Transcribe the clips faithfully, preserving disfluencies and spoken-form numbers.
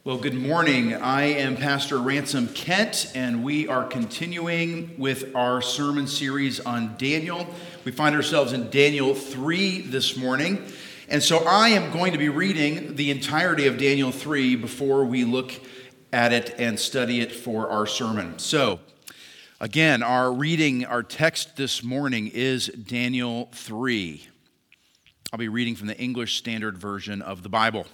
Well, good morning. I am Pastor Ransom Kent, and we are continuing with our sermon series on Daniel. We find ourselves in Daniel three this morning, and so I am going to be reading the entirety of Daniel three before we look at it and study it for our sermon. So, again, our reading, our text this morning is Daniel three. I'll be reading from the English Standard Version of the Bible.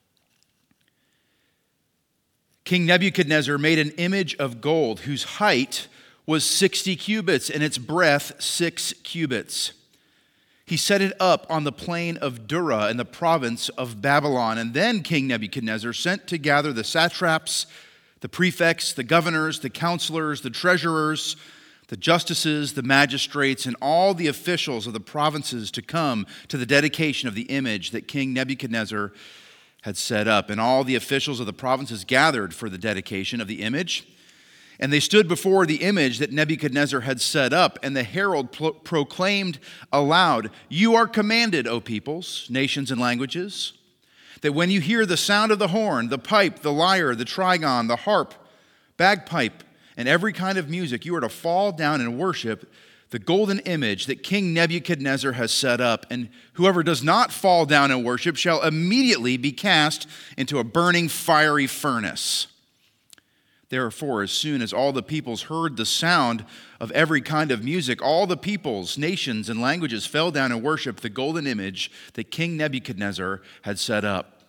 King Nebuchadnezzar made an image of gold whose height was sixty cubits and its breadth six cubits. He set it up on the plain of Dura in the province of Babylon. And then King Nebuchadnezzar sent to gather the satraps, the prefects, the governors, the counselors, the treasurers, the justices, the magistrates, and all the officials of the provinces to come to the dedication of the image that King Nebuchadnezzar had set up. And all the officials of the provinces gathered for the dedication of the image. And they stood before the image that Nebuchadnezzar had set up, and the herald pro- proclaimed aloud, "You are commanded, O peoples, nations, and languages, that when you hear the sound of the horn, the pipe, the lyre, the trigon, the harp, bagpipe, and every kind of music, you are to fall down and worship the golden image that King Nebuchadnezzar has set up, and whoever does not fall down and worship shall immediately be cast into a burning fiery furnace." Therefore, as soon as all the peoples heard the sound of every kind of music, all the peoples, nations, and languages fell down and worshiped the golden image that King Nebuchadnezzar had set up.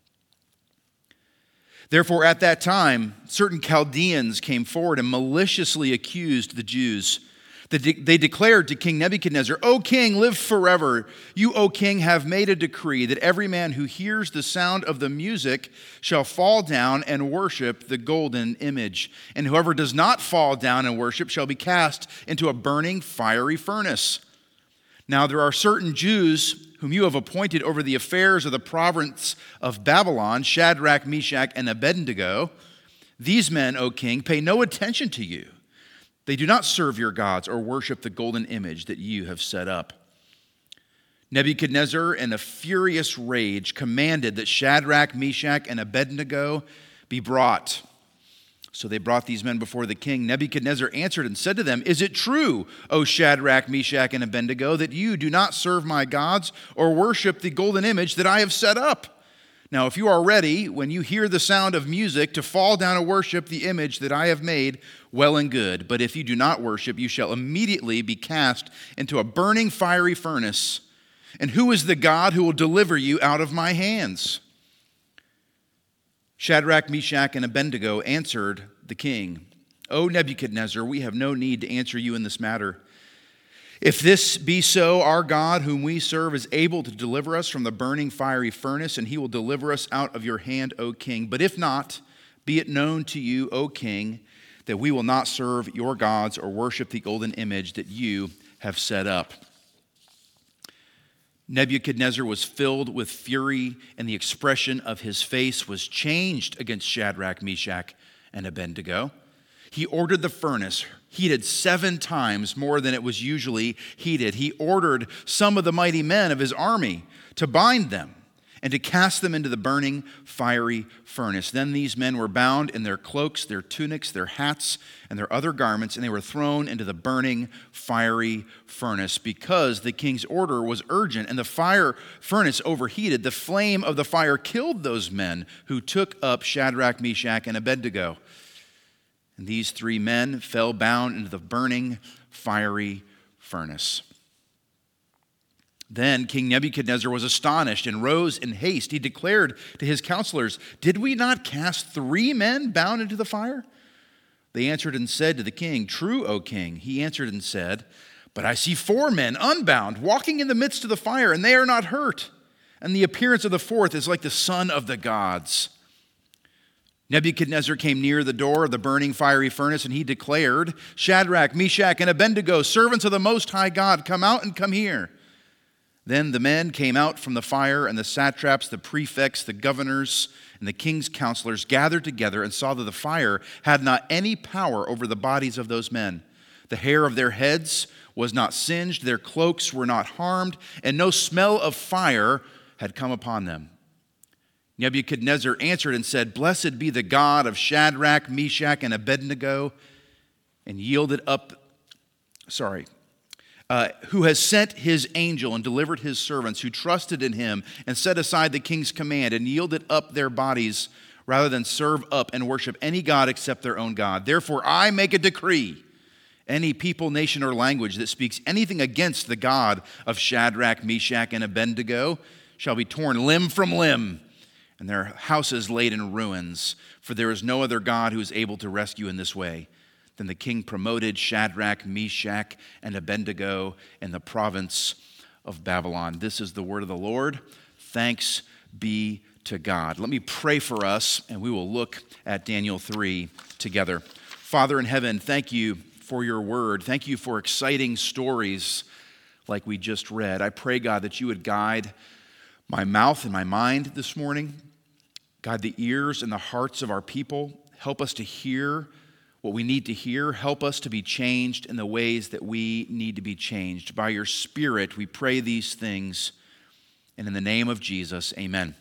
Therefore, at that time, certain Chaldeans came forward and maliciously accused the Jews. They declared to King Nebuchadnezzar, "O king, live forever. You, O king, have made a decree that every man who hears the sound of the music shall fall down and worship the golden image. And whoever does not fall down and worship shall be cast into a burning fiery furnace. Now there are certain Jews whom you have appointed over the affairs of the province of Babylon, Shadrach, Meshach, and Abednego. These men, O king, pay no attention to you. They do not serve your gods or worship the golden image that you have set up." Nebuchadnezzar, in a furious rage, commanded that Shadrach, Meshach, and Abednego be brought. So they brought these men before the king. Nebuchadnezzar answered and said to them, "Is it true, O Shadrach, Meshach, and Abednego, that you do not serve my gods or worship the golden image that I have set up? Now, if you are ready, when you hear the sound of music, to fall down and worship the image that I have made, well and good. But if you do not worship, you shall immediately be cast into a burning fiery furnace. And who is the God who will deliver you out of my hands?" Shadrach, Meshach, and Abednego answered the king, "O Nebuchadnezzar, we have no need to answer you in this matter. If this be so, our God, whom we serve, is able to deliver us from the burning fiery furnace, and he will deliver us out of your hand, O king. But if not, be it known to you, O king, that we will not serve your gods or worship the golden image that you have set up." Nebuchadnezzar was filled with fury, and the expression of his face was changed against Shadrach, Meshach, and Abednego. He ordered the furnace heated seven times more than it was usually heated. He ordered some of the mighty men of his army to bind them and to cast them into the burning fiery furnace. Then these men were bound in their cloaks, their tunics, their hats, and their other garments, and they were thrown into the burning fiery furnace. Because the king's order was urgent and the fire furnace overheated, the flame of the fire killed those men who took up Shadrach, Meshach, and Abednego. And these three men fell bound into the burning fiery furnace. Then King Nebuchadnezzar was astonished and rose in haste. He declared to his counselors, "Did we not cast three men bound into the fire?" They answered and said to the king, "True, O king." He answered and said, "But I see four men unbound, walking in the midst of the fire, and they are not hurt. And the appearance of the fourth is like the son of the gods." Nebuchadnezzar came near the door of the burning fiery furnace, and he declared, "Shadrach, Meshach, and Abednego, servants of the Most High God, come out and come here." Then the men came out from the fire, and the satraps, the prefects, the governors, and the king's counselors gathered together and saw that the fire had not any power over the bodies of those men. The hair of their heads was not singed, their cloaks were not harmed, and no smell of fire had come upon them. Nebuchadnezzar answered and said, "Blessed be the God of Shadrach, Meshach, and Abednego, and yielded up, sorry, uh, who has sent his angel and delivered his servants who trusted in him and set aside the king's command and yielded up their bodies rather than serve up and worship any god except their own God. Therefore I make a decree. Any people, nation, or language that speaks anything against the God of Shadrach, Meshach, and Abednego shall be torn limb from limb, and their houses laid in ruins, for there is no other God who is able to rescue in this way." Then the king promoted Shadrach, Meshach, and Abednego in the province of Babylon. This is the word of the Lord. Thanks be to God. Let me pray for us, and we will look at Daniel three together. Father in heaven, thank you for your word. Thank you for exciting stories like we just read. I pray, God, that you would guide my mouth and my mind this morning. God, the ears and the hearts of our people. Help us to hear what we need to hear. Help us to be changed in the ways that we need to be changed. By your Spirit, we pray these things. And in the name of Jesus, amen.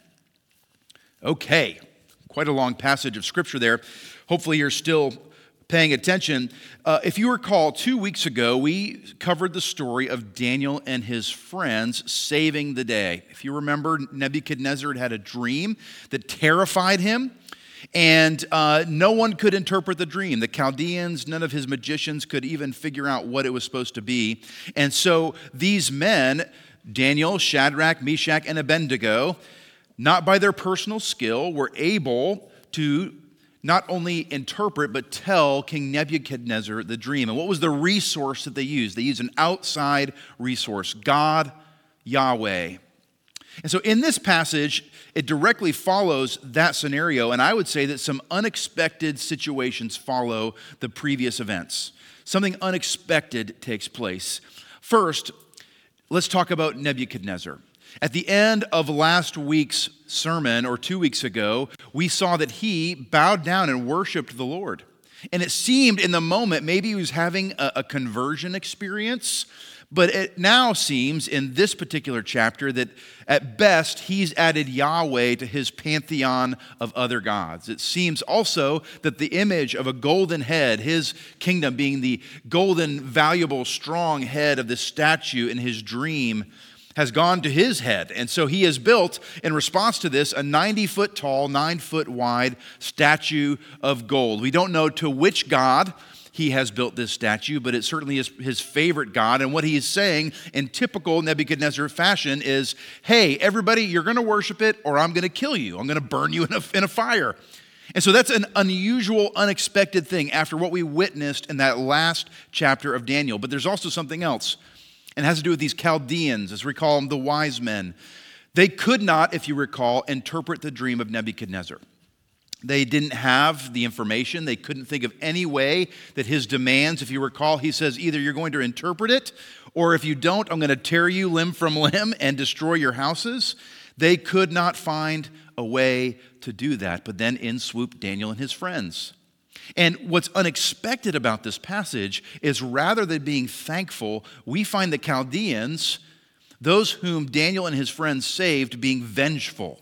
Okay, quite a long passage of Scripture there. Hopefully you're still paying attention. Uh, if you recall, two weeks ago, we covered the story of Daniel and his friends saving the day. If you remember, Nebuchadnezzar had a dream that terrified him, and uh, no one could interpret the dream. The Chaldeans, none of his magicians could even figure out what it was supposed to be. And so these men, Daniel, Shadrach, Meshach, and Abednego, not by their personal skill, were able to not only interpret, but tell King Nebuchadnezzar the dream. And what was the resource that they used? They used an outside resource, God, Yahweh. And so in this passage, it directly follows that scenario, and I would say that some unexpected situations follow the previous events. Something unexpected takes place. First, let's talk about Nebuchadnezzar. At the end of last week's sermon, or two weeks ago, we saw that he bowed down and worshiped the Lord. And it seemed in the moment maybe he was having a, a conversion experience, but it now seems in this particular chapter that at best he's added Yahweh to his pantheon of other gods. It seems also that the image of a golden head, his kingdom being the golden, valuable, strong head of the statue in his dream, has gone to his head. And so he has built, in response to this, a ninety-foot tall, nine-foot wide statue of gold. We don't know to which god he has built this statue, but it certainly is his favorite god. And what he is saying in typical Nebuchadnezzar fashion is, hey, everybody, you're going to worship it or I'm going to kill you. I'm going to burn you in a, in a fire. And so that's an unusual, unexpected thing after what we witnessed in that last chapter of Daniel. But there's also something else. And it has to do with these Chaldeans, as we call them, the wise men. They could not, if you recall, interpret the dream of Nebuchadnezzar. They didn't have the information. They couldn't think of any way that his demands, if you recall, he says either you're going to interpret it, or if you don't, I'm going to tear you limb from limb and destroy your houses. They could not find a way to do that. But then in swooped Daniel and his friends. And what's unexpected about this passage is rather than being thankful, we find the Chaldeans, those whom Daniel and his friends saved, being vengeful.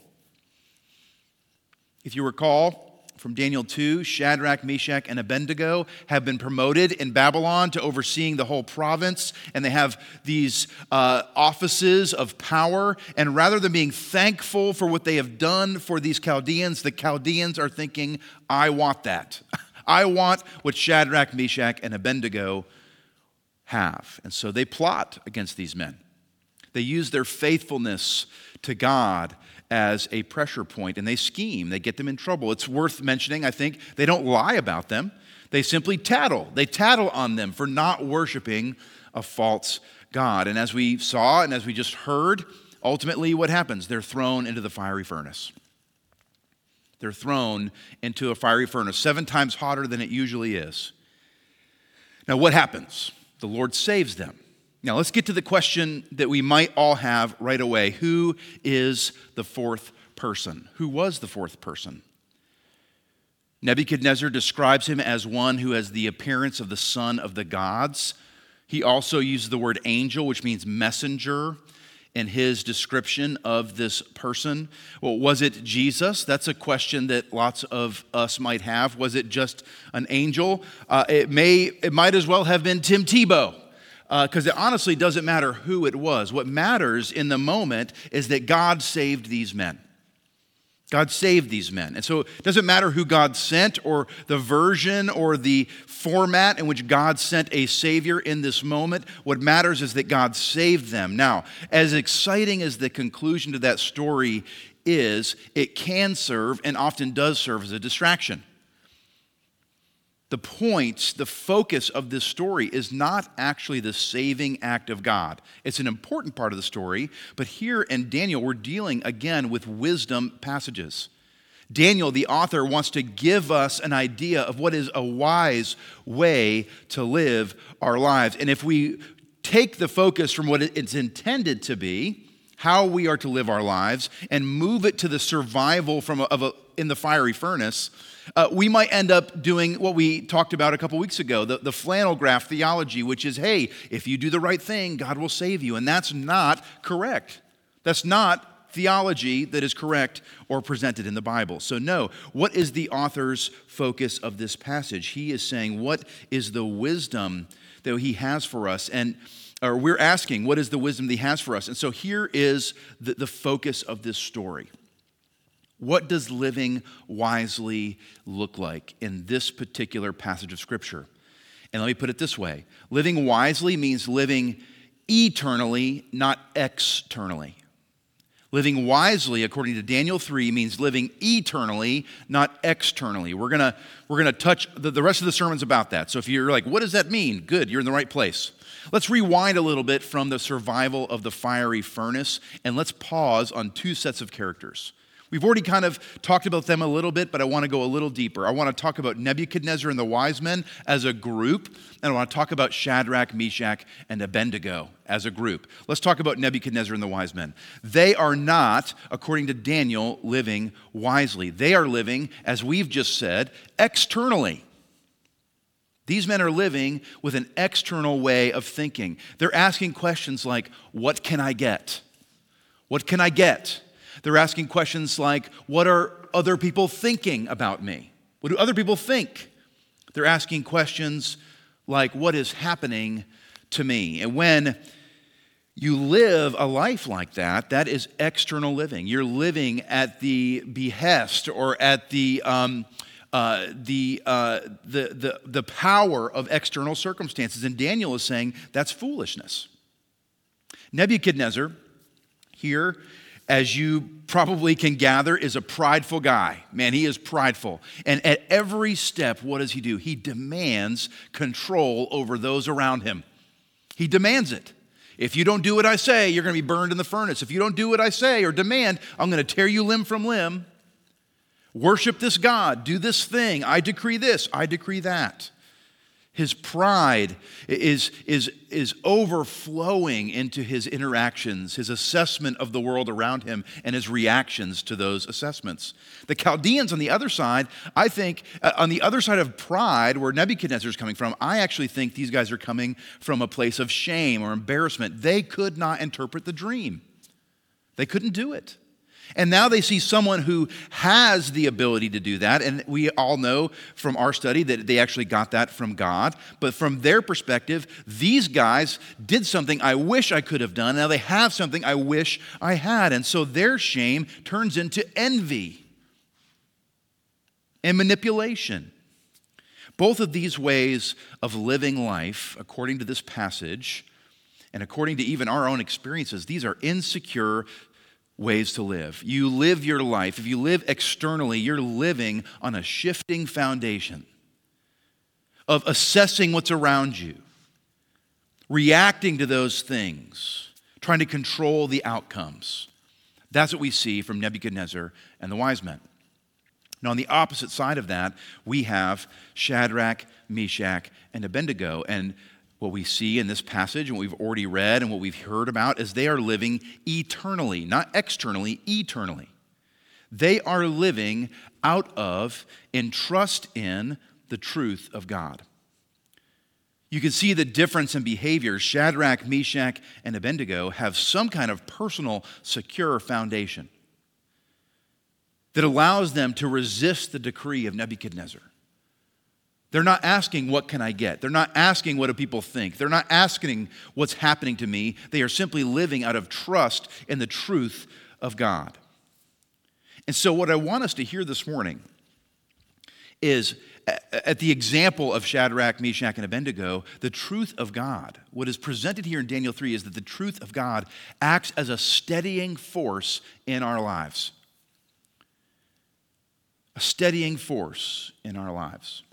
If you recall from Daniel two, Shadrach, Meshach, and Abednego have been promoted in Babylon to overseeing the whole province, and they have these uh, offices of power. And rather than being thankful for what they have done for these Chaldeans, the Chaldeans are thinking, I want that. I want what Shadrach, Meshach, and Abednego have. And so they plot against these men. They use their faithfulness to God as a pressure point, and they scheme. They get them in trouble. It's worth mentioning, I think, they don't lie about them. They simply tattle. They tattle on them for not worshiping a false god. And as we saw and as we just heard, ultimately what happens? They're thrown into the fiery furnace. They're thrown into a fiery furnace, seven times hotter than it usually is. Now, what happens? The Lord saves them. Now, let's get to the question that we might all have right away. Who is the fourth person? Who was the fourth person? Nebuchadnezzar describes him as one who has the appearance of the son of the gods. He also uses the word angel, which means messenger. in his description of this person? Well, was it Jesus? That's a question that lots of us might have. Was it just an angel? Uh, it may, it might as well have been Tim Tebow, because uh, it honestly doesn't matter who it was. What matters in the moment is that God saved these men. God saved these men. And so it doesn't matter who God sent or the version or the format in which God sent a Savior in this moment. What matters is that God saved them. Now, as exciting as the conclusion to that story is, it can serve and often does serve as a distraction. The point, the focus of this story is not actually the saving act of God. It's an important part of the story, but here in Daniel, we're dealing again with wisdom passages. Daniel, the author, wants to give us an idea of what is a wise way to live our lives. And if we take the focus from what it's intended to be, how we are to live our lives, and move it to the survival from a, of a, in the fiery furnace, Uh, we might end up doing what we talked about a couple weeks ago, the, the flannel graph theology, which is, hey, if you do the right thing, God will save you. And that's not correct. That's not theology that is correct or presented in the Bible. So no, what is the author's focus of this passage? He is saying, what is the wisdom that he has for us? And or we're asking, what is the wisdom that he has for us? And so here is the, the focus of this story. What does living wisely look like in this particular passage of Scripture? And let me put it this way. Living wisely means living eternally, not externally. Living wisely, according to Daniel three, means living eternally, not externally. We're gonna, we're gonna touch, the, the rest of the sermon's about that. So if you're like, what does that mean? Good, you're in the right place. Let's rewind a little bit from the survival of the fiery furnace, and let's pause on two sets of characters. We've already kind of talked about them a little bit, but I want to go a little deeper. I want to talk about Nebuchadnezzar and the wise men as a group, and I want to talk about Shadrach, Meshach, and Abednego as a group. Let's talk about Nebuchadnezzar and the wise men. They are not, according to Daniel, living wisely. They are living, as we've just said, externally. These men are living with an external way of thinking. They're asking questions like, what can I get? What can I get? They're asking questions like, what are other people thinking about me? What do other people think? They're asking questions like, what is happening to me? And when you live a life like that, that is external living. You're living at the behest or at the um, uh, the, uh, the the the power of external circumstances. And Daniel is saying that's foolishness. Nebuchadnezzar here, as you probably can gather, is a prideful guy. Man, he is prideful. And at every step, what does he do? He demands control over those around him. He demands it. If you don't do what I say, you're going to be burned in the furnace. If you don't do what I say or demand, I'm going to tear you limb from limb. Worship this God. Do this thing. I decree this. I decree that. His pride is, is, is overflowing into his interactions, his assessment of the world around him, and his reactions to those assessments. The Chaldeans on the other side, I think, uh, on the other side of pride, where Nebuchadnezzar is coming from, I actually think these guys are coming from a place of shame or embarrassment. They could not interpret the dream. They couldn't do it. And now they see someone who has the ability to do that. And we all know from our study that they actually got that from God. But from their perspective, these guys did something I wish I could have done. Now they have something I wish I had. And so their shame turns into envy and manipulation. Both of these ways of living life, according to this passage, and according to even our own experiences, these are insecure ways to live. You live your life. If you live externally, you're living on a shifting foundation of assessing what's around you, reacting to those things, trying to control the outcomes. That's what we see from Nebuchadnezzar and the wise men. Now, on the opposite side of that, we have Shadrach, Meshach, and Abednego. And what we see in this passage and what we've already read and what we've heard about is they are living eternally, not externally, eternally. They are living out of and trust in the truth of God. You can see the difference in behavior. Shadrach, Meshach, and Abednego have some kind of personal, secure foundation that allows them to resist the decree of Nebuchadnezzar. They're not asking, what can I get? They're not asking, what do people think? They're not asking, what's happening to me? They are simply living out of trust in the truth of God. And so what I want us to hear this morning is, at the example of Shadrach, Meshach, and Abednego, the truth of God, what is presented here in Daniel three is that the truth of God acts as a steadying force in our lives. A steadying force in our lives.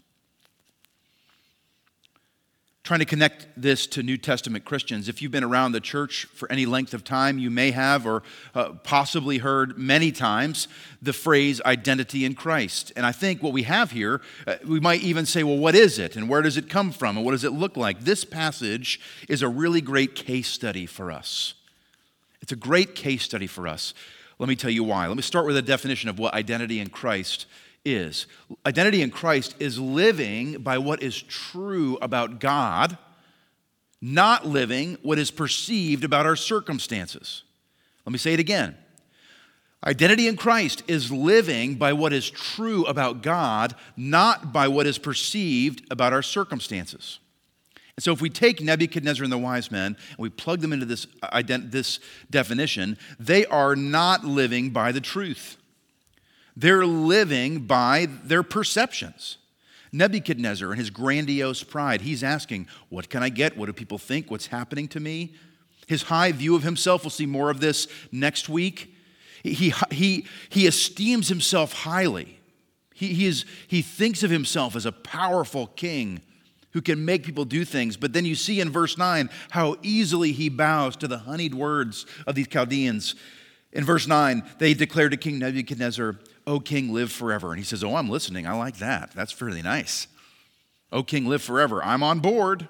Trying to connect this to New Testament Christians. If you've been around the church for any length of time, you may have or uh, possibly heard many times the phrase identity in Christ. And I think what we have here, uh, we might even say, well, what is it? And where does it come from? And what does it look like? This passage is a really great case study for us. It's a great case study for us. Let me tell you why. Let me start with a definition of what identity in Christ is. Identity in Christ is living by what is true about God, not living what is perceived about our circumstances. Let me say it again. Identity in Christ is living by what is true about God, not by what is perceived about our circumstances. And so if we take Nebuchadnezzar and the wise men and we plug them into this, ident- this definition, they are not living by the truth. They're living by their perceptions. Nebuchadnezzar and his grandiose pride, he's asking, what can I get? What do people think? What's happening to me? His high view of himself, we'll see more of this next week. He, he, he esteems himself highly. He, he, is, he thinks of himself as a powerful king who can make people do things. But then you see in verse nine how easily he bows to the honeyed words of these Chaldeans. In verse nine, they declare to King Nebuchadnezzar, O king, live forever. And he says, oh, I'm listening. I like that. That's fairly nice. O king, live forever. I'm on board.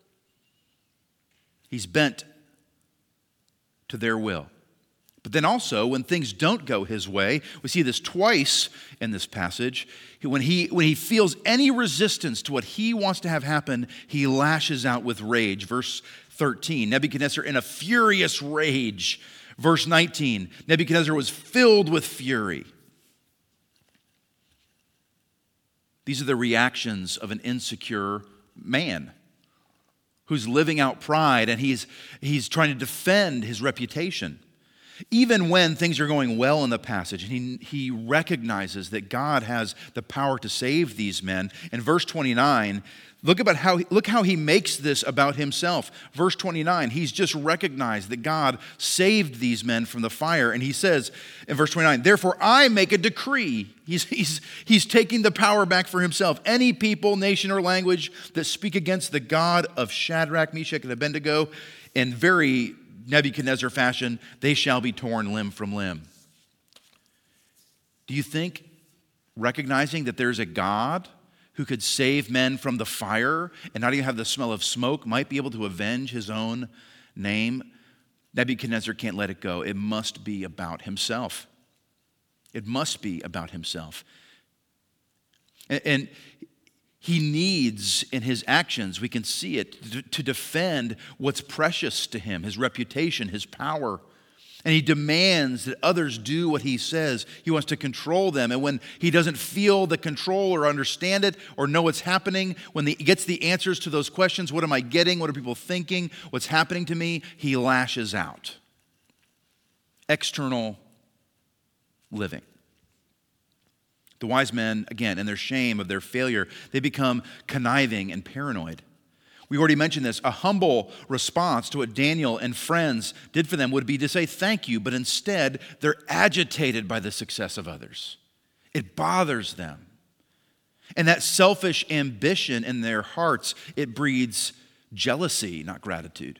He's bent to their will. But then also, when things don't go his way, we see this twice in this passage. When he, when he feels any resistance to what he wants to have happen, he lashes out with rage. Verse thirteen, Nebuchadnezzar in a furious rage. Verse nineteen, Nebuchadnezzar was filled with fury. These are the reactions of an insecure man who's living out pride, and he's, he's trying to defend his reputation. Even when things are going well in the passage, and he, he recognizes that God has the power to save these men. In verse twenty-nine, look about how look how he makes this about himself. Verse twenty-nine, he's just recognized that God saved these men from the fire, and he says in verse twenty-nine, therefore I make a decree. He's, he's, he's taking the power back for himself. Any people, nation, or language that speak against the God of Shadrach, Meshach, and Abednego in very Nebuchadnezzar fashion, they shall be torn limb from limb. Do you think, recognizing that there's a God who could save men from the fire and not even have the smell of smoke, might be able to avenge his own name? Nebuchadnezzar can't let it go. It must be about himself. It must be about himself. And, and he needs, in his actions, we can see it, to defend what's precious to him, his reputation, his power. And he demands that others do what he says. He wants to control them. And when he doesn't feel the control or understand it or know what's happening, when he gets the answers to those questions, what am I getting? What are people thinking? What's happening to me? He lashes out. External living. The wise men, again, in their shame of their failure, they become conniving and paranoid. We already mentioned this. A humble response to what Daniel and friends did for them would be to say thank you, but instead they're agitated by the success of others. It bothers them. And that selfish ambition in their hearts, it breeds jealousy, not gratitude.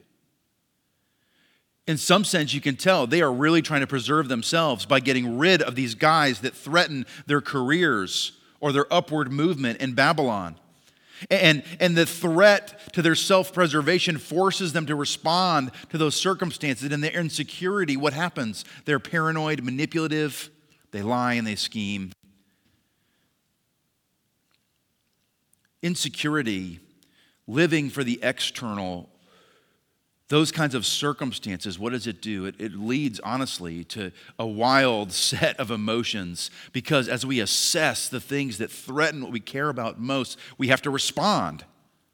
In some sense, you can tell they are really trying to preserve themselves by getting rid of these guys that threaten their careers or their upward movement in Babylon. And, and the threat to their self-preservation forces them to respond to those circumstances. And in their insecurity, what happens? They're paranoid, manipulative, they lie and they scheme. Insecurity living for the external, those kinds of circumstances, what does it do? It, it leads, honestly, to a wild set of emotions, because as we assess the things that threaten what we care about most, we have to respond.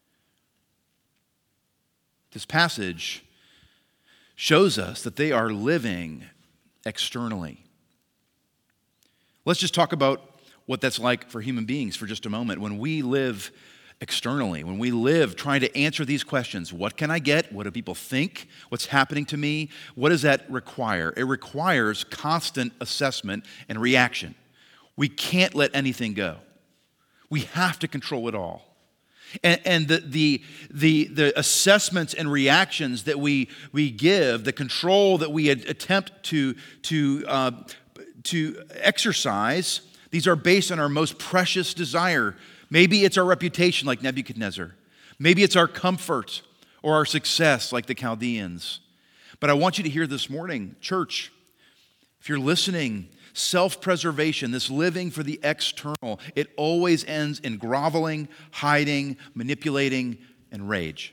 This passage shows us that they are living externally. Let's just talk about what that's like for human beings for just a moment. When we live externally, when we live trying to answer these questions, what can I get? What do people think? What's happening to me? What does that require? It requires constant assessment and reaction. We can't let anything go. We have to control it all. And, and the, the, the, the assessments and reactions that we, we give, the control that we attempt to, to, uh, to exercise, these are based on our most precious desire. Maybe it's our reputation, like Nebuchadnezzar. Maybe it's our comfort or our success, like the Chaldeans. But I want you to hear this morning, church, if you're listening, self-preservation, this living for the external, it always ends in groveling, hiding, manipulating, and rage.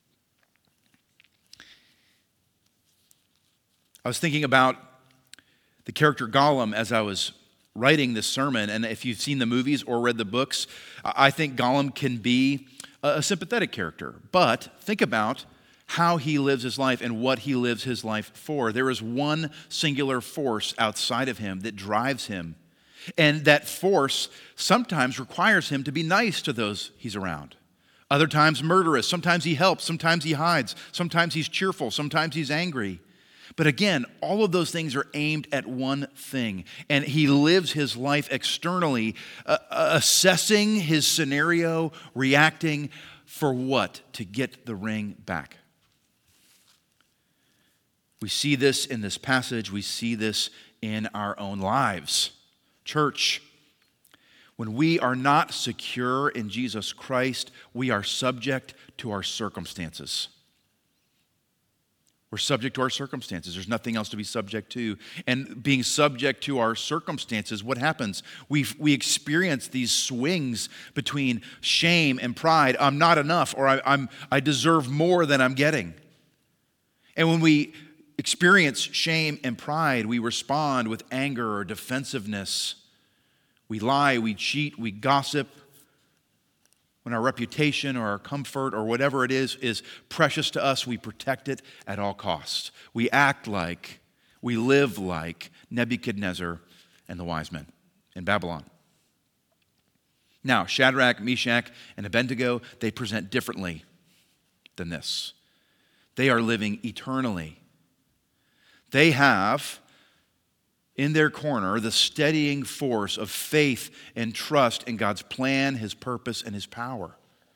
I was thinking about the character Gollum as I was writing this sermon, and if you've seen the movies or read the books, I think Gollum can be a sympathetic character. But think about how he lives his life and what he lives his life for. There is one singular force outside of him that drives him, and that force sometimes requires him to be nice to those he's around. Other times murderous. Sometimes he helps, sometimes he hides, sometimes he's cheerful, sometimes he's angry. But again, all of those things are aimed at one thing, and he lives his life externally, uh, assessing his scenario, reacting for what? To get the ring back. We see this in this passage. We see this in our own lives. Church, when we are not secure in Jesus Christ, we are subject to our circumstances. We're subject to our circumstances. There's nothing else to be subject to. And being subject to our circumstances, what happens? We we experience these swings between shame and pride. I'm not enough, or I, I'm I deserve more than I'm getting. And when we experience shame and pride, we respond with anger or defensiveness. We lie, we cheat, we gossip. When our reputation or our comfort or whatever it is is precious to us, we protect it at all costs. We act like, we live like Nebuchadnezzar and the wise men in Babylon. Now, Shadrach, Meshach, and Abednego, they present differently than this. They are living eternally. They have in their corner the steadying force of faith and trust in God's plan, His purpose, and His power.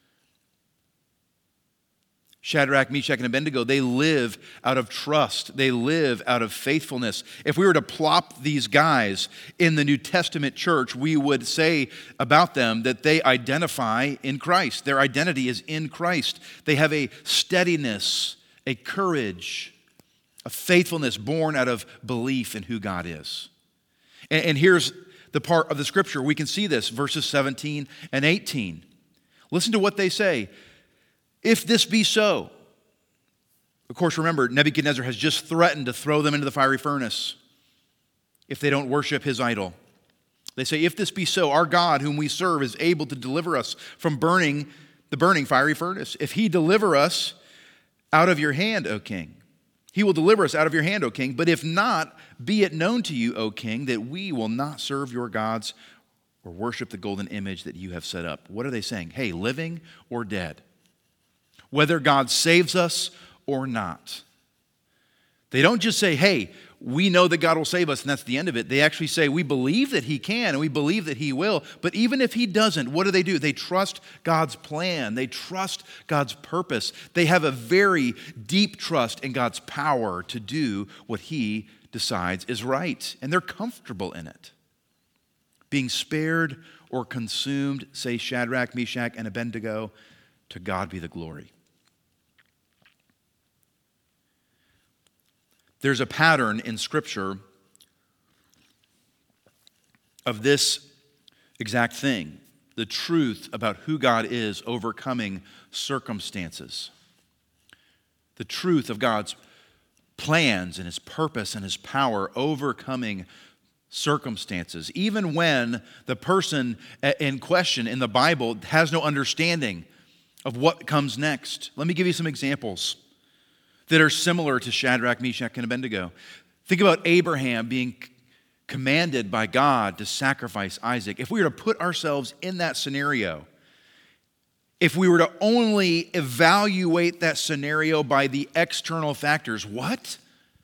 Shadrach, Meshach, and Abednego, they live out of trust. They live out of faithfulness. If we were to plop these guys in the New Testament church, we would say about them that they identify in Christ. Their identity is in Christ. They have a steadiness, a courage, a faithfulness born out of belief in who God is. And, and here's the part of the scripture. We can see this, verses seventeen and eighteen. Listen to what they say. If this be so, of course, remember, Nebuchadnezzar has just threatened to throw them into the fiery furnace if they don't worship his idol. They say, if this be so, our God, whom we serve, is able to deliver us from burning the burning fiery furnace. If he deliver us out of your hand, O king, he will deliver us out of your hand, O king. But if not, be it known to you, O king, that we will not serve your gods or worship the golden image that you have set up. What are they saying? Hey, living or dead, whether God saves us or not. They don't just say, hey, we know that God will save us, and that's the end of it. They actually say, we believe that he can, and we believe that he will. But even if he doesn't, what do they do? They trust God's plan. They trust God's purpose. They have a very deep trust in God's power to do what he decides is right, and they're comfortable in it. Being spared or consumed, say Shadrach, Meshach, and Abednego, to God be the glory. There's a pattern in Scripture of this exact thing. the truth about who God is overcoming circumstances. The truth of God's plans and his purpose and his power overcoming circumstances, even when the person in question in the Bible has no understanding of what comes next. Let me give you some examples that are similar to Shadrach, Meshach, and Abednego. Think about Abraham being commanded by God to sacrifice Isaac. If we were to put ourselves in that scenario, if we were to only evaluate that scenario by the external factors, what?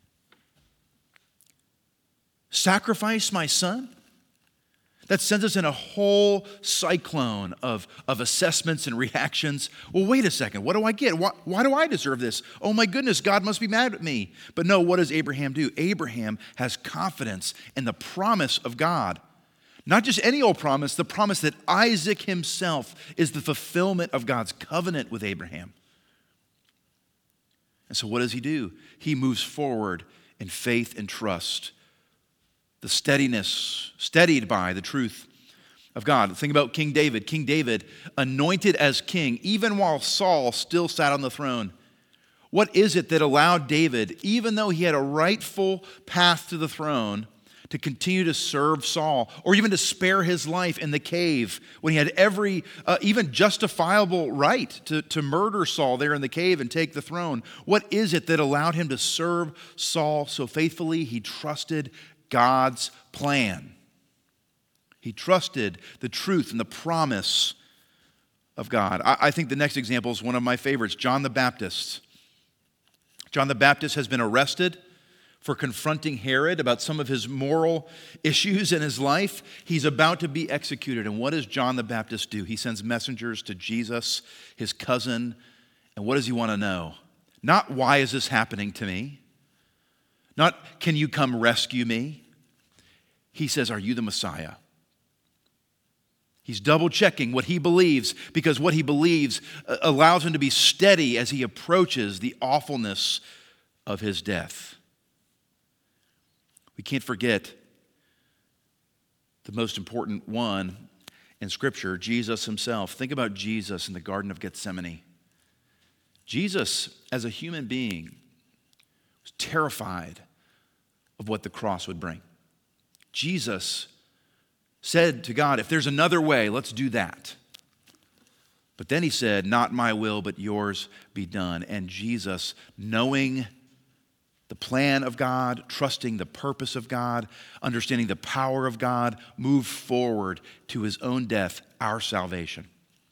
Sacrifice my son? That sends us in a whole cyclone of, of assessments and reactions. Well, wait a second. What do I get? Why, why do I deserve this? Oh my goodness, God must be mad at me. But no, what does Abraham do? Abraham has confidence in the promise of God. Not just any old promise, the promise that Isaac himself is the fulfillment of God's covenant with Abraham. And so what does he do? He moves forward in faith and trust. The steadiness, steadied by the truth of God. Think about King David. King David, anointed as king, even while Saul still sat on the throne. What is it that allowed David, even though he had a rightful path to the throne, to continue to serve Saul, or even to spare his life in the cave when he had every, uh, even justifiable right to, to murder Saul there in the cave and take the throne? What is it that allowed him to serve Saul so faithfully? He trusted God's plan. He trusted the truth and the promise of God. I, I think the next example is one of my favorites, John the Baptist. John the Baptist has been arrested for confronting Herod about some of his moral issues in his life. He's about to be executed. And what does John the Baptist do? He sends messengers to Jesus, his cousin. And what does he want to know? Not, why is this happening to me? Not, can you come rescue me? He says, are you the Messiah? He's double checking what he believes, because what he believes allows him to be steady as he approaches the awfulness of his death. We can't forget the most important one in Scripture, Jesus himself. Think about Jesus in the Garden of Gethsemane. Jesus, as a human being, was terrified of what the cross would bring. Jesus said to God, if there's another way, let's do that. But then he said, not my will, but yours be done. And Jesus, knowing the plan of God, trusting the purpose of God, understanding the power of God, moved forward to his own death, our salvation.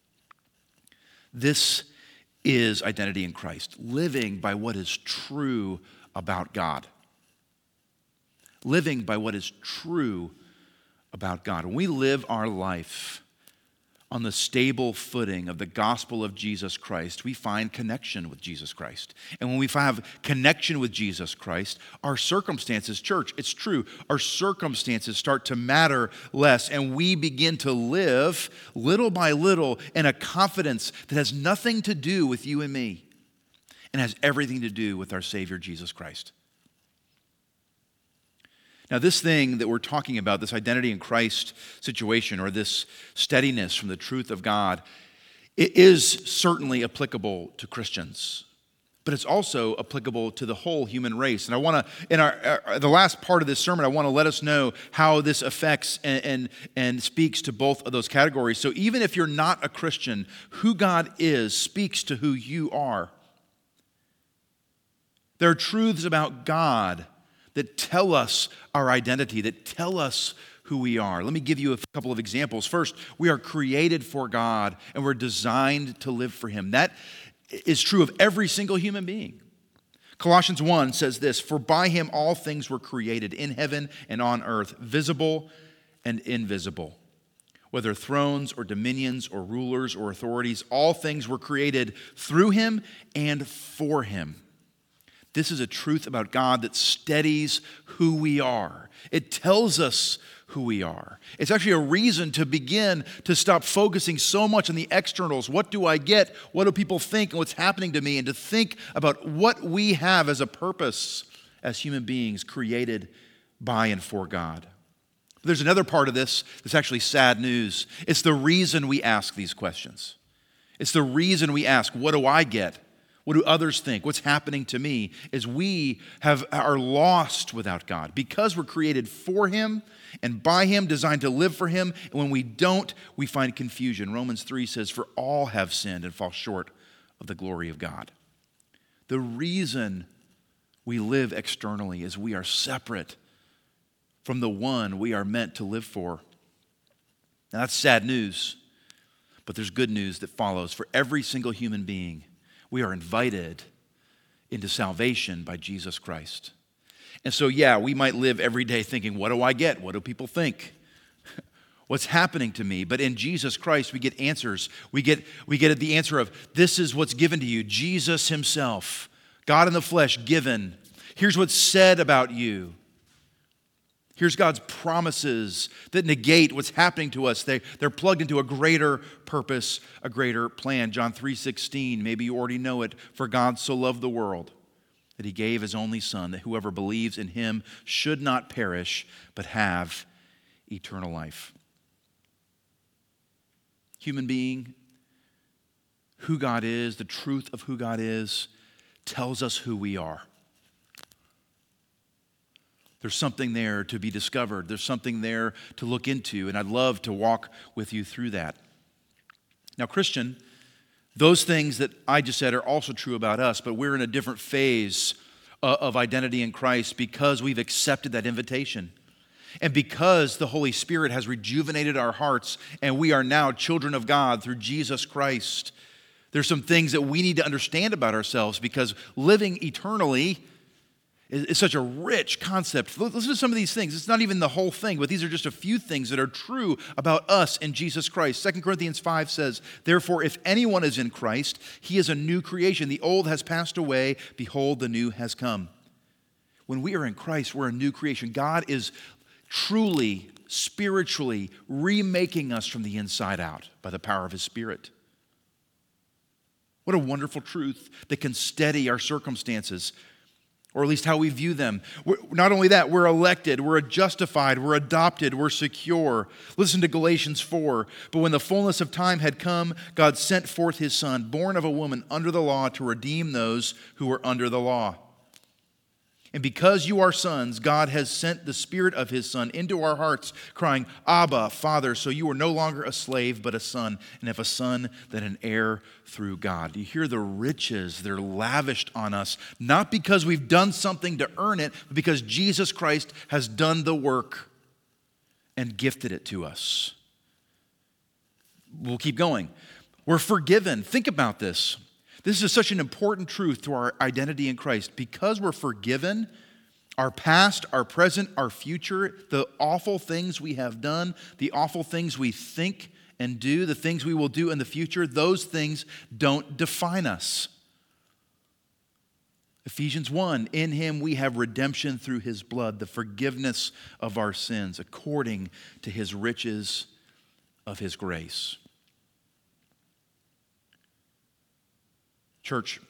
This is identity in Christ, living by what is true about God. Living by what is true about God. When we live our life on the stable footing of the gospel of Jesus Christ, we find connection with Jesus Christ. And when we have connection with Jesus Christ, our circumstances, church, it's true, our circumstances start to matter less, and we begin to live little by little in a confidence that has nothing to do with you and me, and has everything to do with our Savior, Jesus Christ. Now, this thing that we're talking about, this identity in Christ situation, or this steadiness from the truth of God, it is certainly applicable to Christians, but it's also applicable to the whole human race. And I want to, in our, our the last part of this sermon, I want to let us know how this affects and, and, and speaks to both of those categories. So even if you're not a Christian, who God is speaks to who you are. There are truths about God that tell us our identity, that tell us who we are. Let me give you a couple of examples. First, we are created for God, and we're designed to live for him. That is true of every single human being. Colossians one says this, for by him all things were created in heaven and on earth, visible and invisible. Whether thrones or dominions or rulers or authorities, all things were created through him and for him. This is a truth about God that steadies who we are. It tells us who we are. It's actually a reason to begin to stop focusing so much on the externals. What do I get? What do people think? And what's happening to me? And to think about what we have as a purpose as human beings created by and for God. There's another part of this that's actually sad news. It's the reason we ask these questions. It's the reason we ask, what do I get? What do others think? What's happening to me? Is we have, are lost without God because we're created for Him and by Him, designed to live for Him. And when we don't, we find confusion. Romans three says, for all have sinned and fall short of the glory of God. The reason we live externally is we are separate from the one we are meant to live for. Now that's sad news, but there's good news that follows. For every single human being, we are invited into salvation by Jesus Christ. And so, yeah, we might live every day thinking, what do I get? What do people think? What's happening to me? But in Jesus Christ, we get answers. We get, we get the answer of, this is what's given to you. Jesus Himself, God in the flesh, given. Here's what's said about you. Here's God's promises that negate what's happening to us. They, they're plugged into a greater purpose, a greater plan. John three sixteen, maybe you already know it. For God so loved the world that He gave His only Son, that whoever believes in Him should not perish, but have eternal life. Human being, who God is, the truth of who God is, tells us who we are. There's something there to be discovered. There's something there to look into, and I'd love to walk with you through that. Now, Christian, those things that I just said are also true about us, but we're in a different phase of identity in Christ because we've accepted that invitation. And because the Holy Spirit has rejuvenated our hearts and we are now children of God through Jesus Christ, there's some things that we need to understand about ourselves because living eternally is such a rich concept. Listen to some of these things. It's not even the whole thing, but these are just a few things that are true about us in Jesus Christ. Second Corinthians five says, therefore, if anyone is in Christ, he is a new creation. The old has passed away. Behold, the new has come. When we are in Christ, we're a new creation. God is truly, spiritually remaking us from the inside out by the power of His Spirit. What a wonderful truth that can steady our circumstances, or at least how we view them. We're, not only that, we're elected, we're justified, we're adopted, we're secure. Listen to Galatians four. But when the fullness of time had come, God sent forth His Son, born of a woman under the law, to redeem those who were under the law. And because you are sons, God has sent the Spirit of His Son into our hearts, crying, Abba, Father. So you are no longer a slave, but a son. And if a son, then an heir through God. You hear the riches that are lavished on us, not because we've done something to earn it, but because Jesus Christ has done the work and gifted it to us. We'll keep going. We're forgiven. Think about this. This is such an important truth to our identity in Christ. Because we're forgiven, our past, our present, our future, the awful things we have done, the awful things we think and do, the things we will do in the future, those things don't define us. Ephesians one, in Him we have redemption through His blood, the forgiveness of our sins, according to His riches of His grace. Church,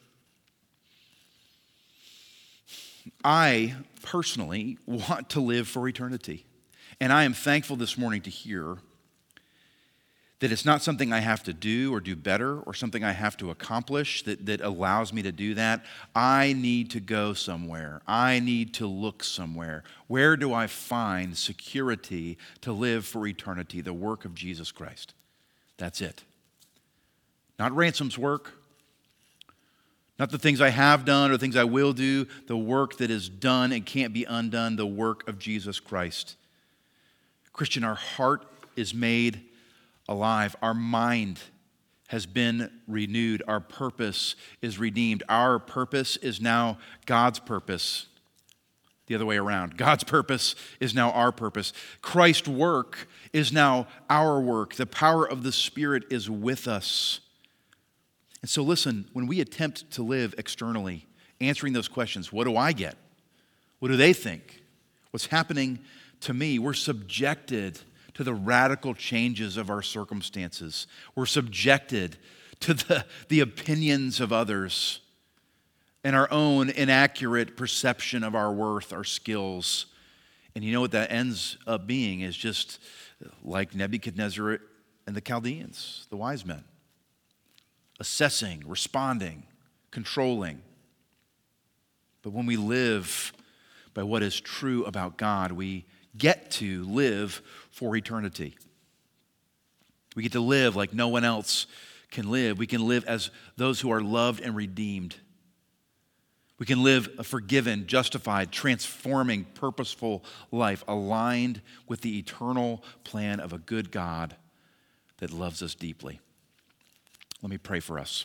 I personally want to live for eternity. And I am thankful this morning to hear that it's not something I have to do or do better or something I have to accomplish that, that allows me to do that. I need to go somewhere. I need to look somewhere. Where do I find security to live for eternity? The work of Jesus Christ. That's it. Not Ransom's work. Not the things I have done or things I will do, the work that is done and can't be undone, the work of Jesus Christ. Christian, our heart is made alive. Our mind has been renewed. Our purpose is redeemed. Our purpose is now God's purpose. The other way around. God's purpose is now our purpose. Christ's work is now our work. The power of the Spirit is with us. And so listen, when we attempt to live externally, answering those questions, what do I get? What do they think? What's happening to me? We're subjected to the radical changes of our circumstances. We're subjected to the, the opinions of others and our own inaccurate perception of our worth, our skills. And you know what that ends up being is just like Nebuchadnezzar and the Chaldeans, the wise men. Assessing, responding, controlling. But when we live by what is true about God, we get to live for eternity. We get to live like no one else can live. We can live as those who are loved and redeemed. We can live a forgiven, justified, transforming, purposeful life aligned with the eternal plan of a good God that loves us deeply. Let me pray for us.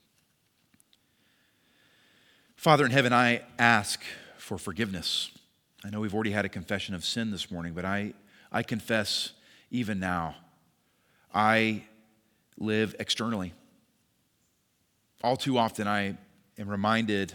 Father in heaven, I ask for forgiveness. I know we've already had a confession of sin this morning, but I, I confess even now, I live externally. All too often I am reminded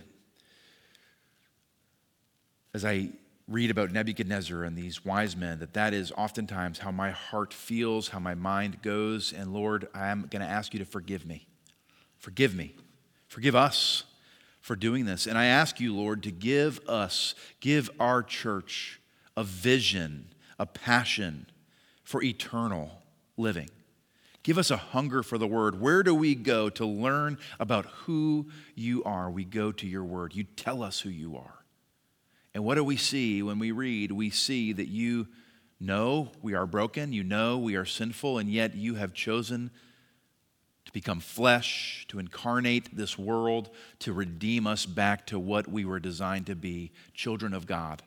as I read about Nebuchadnezzar and these wise men that that is oftentimes how my heart feels, how my mind goes. And Lord, I am going to ask you to forgive me. Forgive me. Forgive us for doing this. And I ask you, Lord, to give us, give our church a vision, a passion for eternal living. Give us a hunger for the word. Where do we go to learn about who you are? We go to your word. You tell us who you are. And what do we see when we read? We see that you know we are broken, you know we are sinful, and yet you have chosen to become flesh, to incarnate this world, to redeem us back to what we were designed to be, children of God.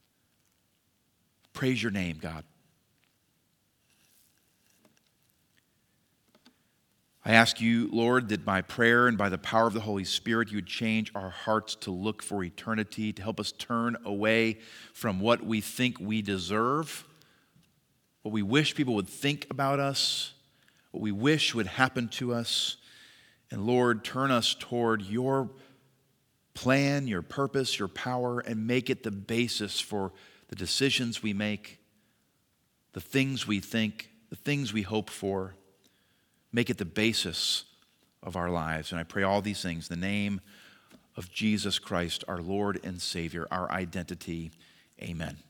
Praise your name, God. I ask you, Lord, that by prayer and by the power of the Holy Spirit, you would change our hearts to look for eternity, to help us turn away from what we think we deserve, what we wish people would think about us, what we wish would happen to us. And Lord, turn us toward your plan, your purpose, your power, and make it the basis for the decisions we make, the things we think, the things we hope for. Make it the basis of our lives. And I pray all these things in the name of Jesus Christ, our Lord and Savior, our identity. Amen.